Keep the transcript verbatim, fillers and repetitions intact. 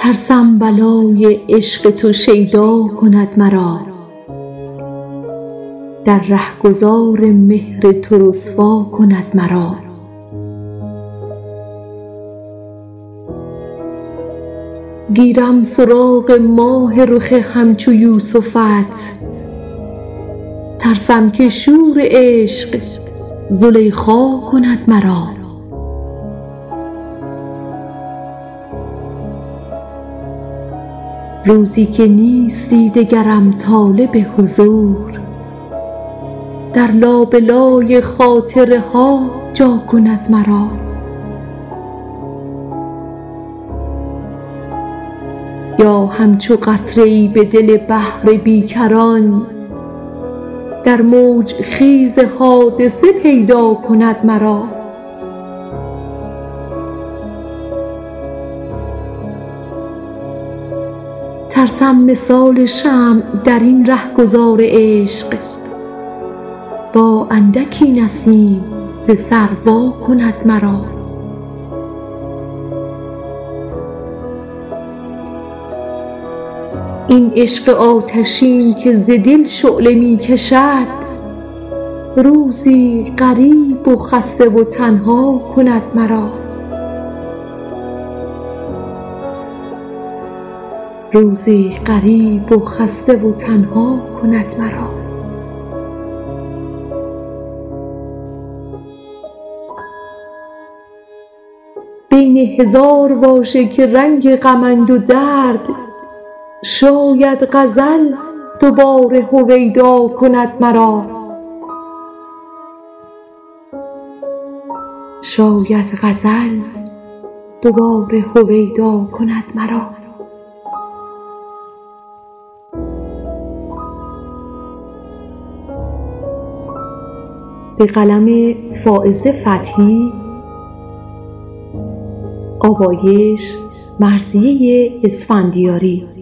ترسم بلای عشق تو شیدا کند مرا، در رهگذار مهر تو رسوا کند مرا. گیرم سراغ ماه رخ همچو یوسفت، ترسم که شور عشق زلیخا کند مرا. روزی که نیستی دگرم طالب حضور، در لابلای خاطره ها جا کند مرا. یا همچو قطره‌ای به دل بحر بیکران، در موج خیز حادثه پیدا کند مرا. ترسم مثال شمع در این رهگذار عشق، با اندکی نسیم ز سر وا کند مرا. این عشق آتشین که ز دل شعله می کشد، روزی غریب و خسته و تنها کند مرا. روزی غریب و خسته و تنها کند مرا. بین هزار واژه که رنگ غمند و درد، شاید غزل دوباره هویدا کند مرا. شاید غزل دوباره هویدا کند مرا. به قلم فائزه فتحی، آوایش مرضیه اسفندیاری.